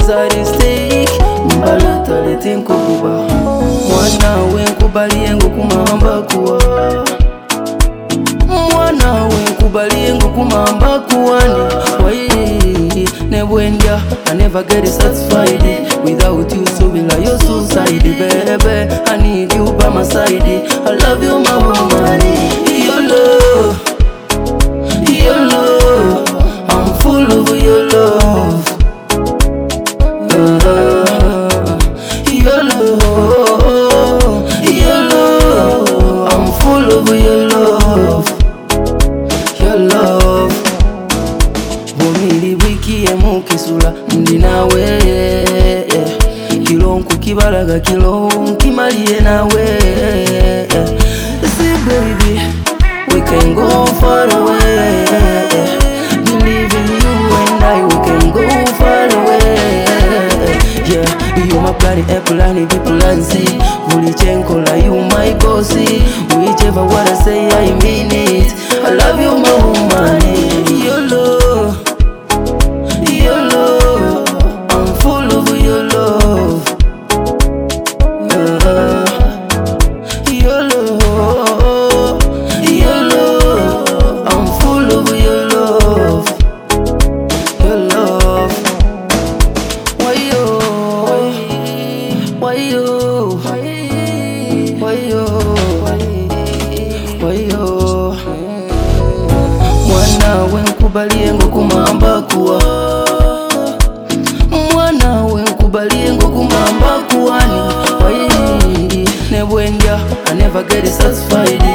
mistake mbalata lete nkukuba mwana we nkubaliye ngukumamba kuwa mwana we nkubaliye ngukumamba kuwani wai nebwendya I never get satisfied without you, so will I your suicide baby. I need you by my side. I love you my woman. Your love, your love, I'm full of your love. Your love, your love, I'm full of your love. Your love. Bomili wiki emukisula ndi nawe kilo nkukibalaga kilo nkimaliye nawe. See baby, we can go far away. Believe in you and I, we can go far away. Yeah, you my bloody apple and the plan C. Vulichenkola, you my bossy. Whichever what I say, I mean it. I love you my woman. Your love, your love, I'm full of your love. Your love, your love, I'm full of your love. Your love. Why you, why you, why you, why you? Mwana we nkubaliye ngukumamba kuwa mwana we nkubaliye ngukumamba kuwani wai nebwendya I never get satisfied